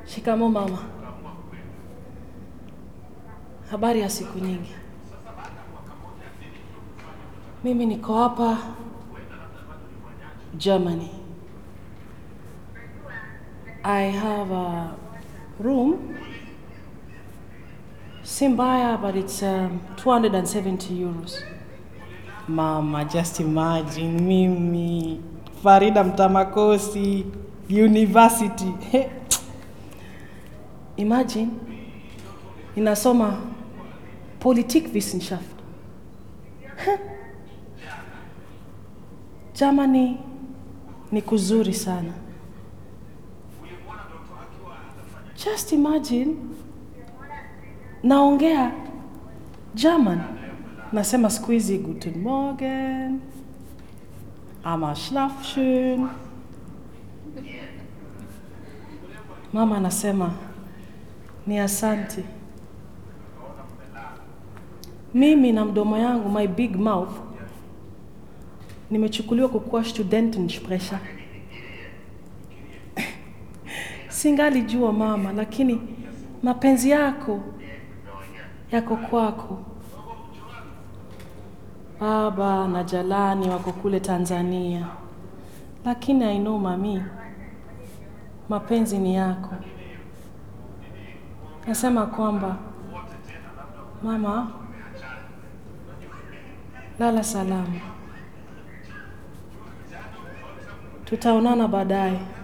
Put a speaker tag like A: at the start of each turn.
A: Shikamoo mama. Habari ya siku nyingi. Mimi niko hapa Germany. I have a room. Simbaya, but it's 270 euros. Mama, just imagine mimi, Farida Mtamakosi, university. Imagine, ninasoma Politikwissenschaft. Germany ni kuzuri sana. Just imagine, naongea German. Nasema siku hizi guten Morgen, ama schlaf schön. Mama anasema ni asante. Mimi na mdomo yangu, my big mouth, nimechukuliwa kukuwa Studentensprecher. Singali jua mama, lakini mapenzi yako kwako. Baba na Jalani wako kule Tanzania. Lakini I know mami, mapenzi ni yako. Nasema kwamba, mama, lala salama. Tutaonana baadaye.